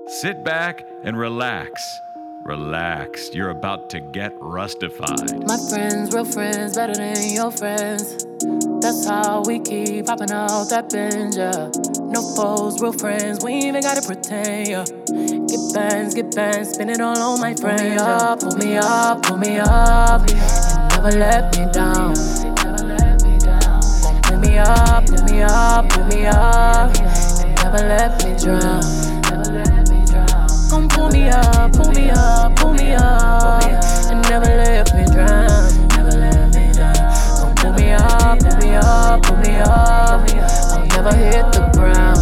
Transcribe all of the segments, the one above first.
Sit back and relax. Relax, you're about to get rustified. My friends, real friends, better than your friends. That's how we keep popping out that binge, yeah. No foes, real friends, we ain't even gotta pretend, yeah. Get bands, spin it all on my friends. Pull me up, and never let me down. Pull me up, and never let me drown. Gon' pull me up, and never let me drown. Gon' pull me up, I'll never hit the ground.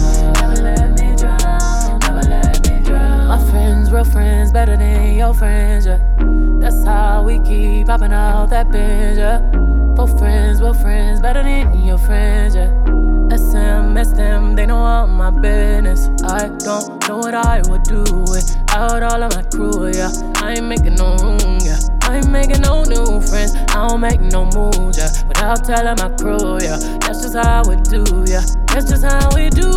My friends, real friends, better than your friends, yeah. That's how we keep popping out that binge, yeah. Both friends, real friends, better than your friends, yeah. SM, they know all my business. I don't know what I would do without all of my crew, yeah. I ain't making no room, yeah. I ain't making no new friends. I don't make no moves, yeah. Without telling my crew, yeah. That's just how we do, yeah. That's just how we do.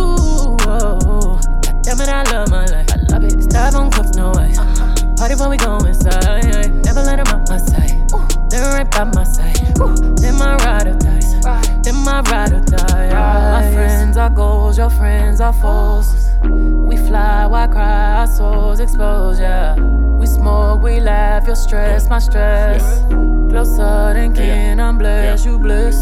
Oh. God damn it, I love my life. I love it. Styrofoam cups, no ice. Party before we go inside. Never let them out my sight. They're right by my side. They're my ride or die. They're my ride or die. My friends are goals, your friends are foes. We fly, why cry, our souls exposed, yeah. We smoke, we laugh, your stress, my stress. Closer than kin, I'm blessed, you blessed.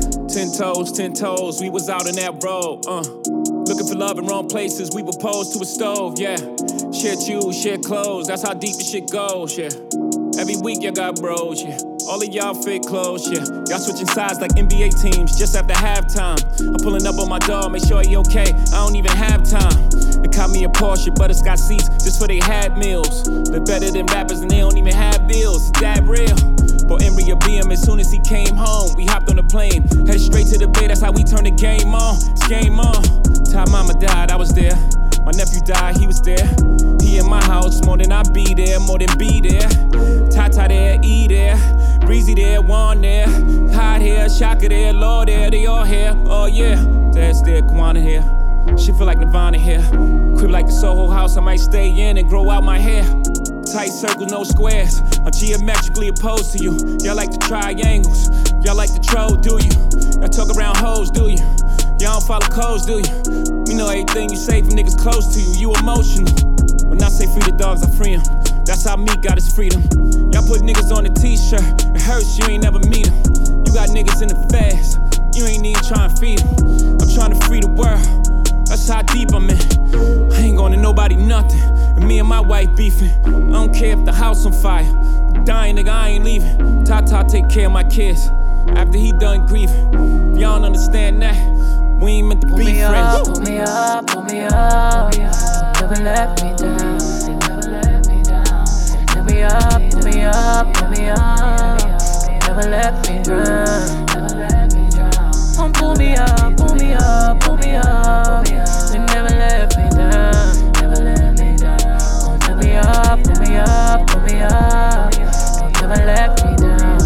10 toes, we was out in that road, looking for love in wrong places, we were posed to a stove, yeah. Share shoes, share clothes, that's how deep the shit goes, yeah. Every week y'all got bros, yeah. All of y'all fit clothes, yeah. Y'all switching sides like NBA teams just after halftime. I'm pulling up on my dog, make sure he okay. I don't even have time. They caught me a Porsche, but it's got seats just for they had meals. They're better than rappers and they don't even have bills. Is that real? But Emery will be him as soon as he came home. We hopped on the plane, headed straight to the bay. That's how we turned the game on. It's game on. Time mama died, I was there. My nephew died, he was there. He in my house, more than I be there, more than be there. Tata there, E there, Breezy there, Juan there. Hot hair, Shaka there, Lord there, they all here. Oh yeah, Dad's there, Kwana here. She feel like Nirvana here. Crib like the Soho house, I might stay in and grow out my hair. Tight circles, no squares. I'm geometrically opposed to you. Y'all like the triangles. Y'all like the troll, do you? Y'all talk around hoes, do you? Y'all don't follow codes, do you? We know everything you say from niggas close to you. You emotional. When I say free the dogs, I free them. That's how Meek got his freedom. Y'all put niggas on a t-shirt. It hurts, you ain't never meet them. You got niggas in the fast. You ain't even trying to feed them. I'm trying to free the world. That's how deep I'm in. I ain't going to nobody nothing. And me and my wife beefing. I don't care if the house on fire. Dying nigga, I ain't leaving. Tata take care of my kids after he done grieving. If y'all don't understand that, we ain't meant to be friends. Pull me up, never let me down. Pull me up, never let me drown. Pull me up, and never let me down. Pull me up, never let me down.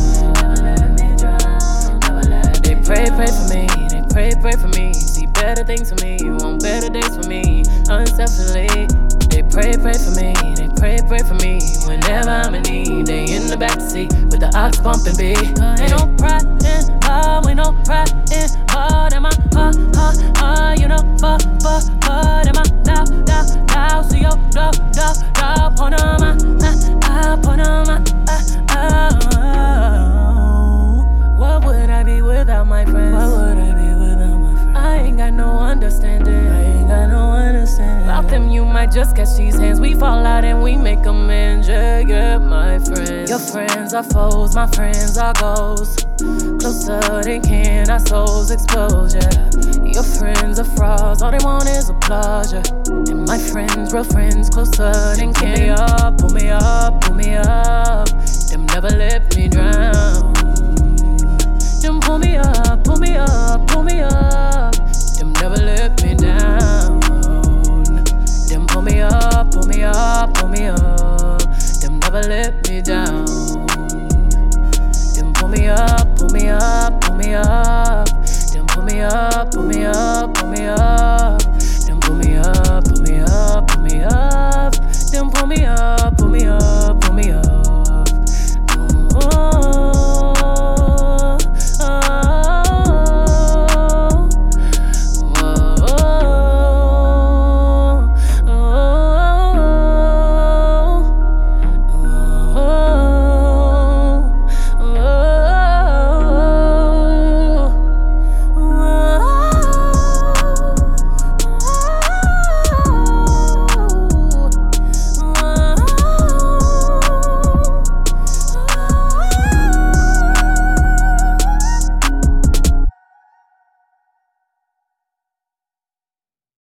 They pray for me, pray for me. See better things for me, want better days for me. Unselfishly, they pray for me, pray for me. Whenever I'm in need, they in the backseat with the ox bumping beat. Ain't no pride in her, ain't no pride in her. Am I, you know, but am I now, so yo, point on my, what would I be without my friends? I ain't got no understanding. Without them, you might just catch these hands. We fall out and we make amends. Yeah, my friends. Your friends are foes, my friends are goals. Closer than kin, our souls exposed, yeah. Your friends are frauds, all they want is applause, yeah. And my friends, real friends, closer than kin. Pull me up, them never let me drown. Them pull me up, them never let me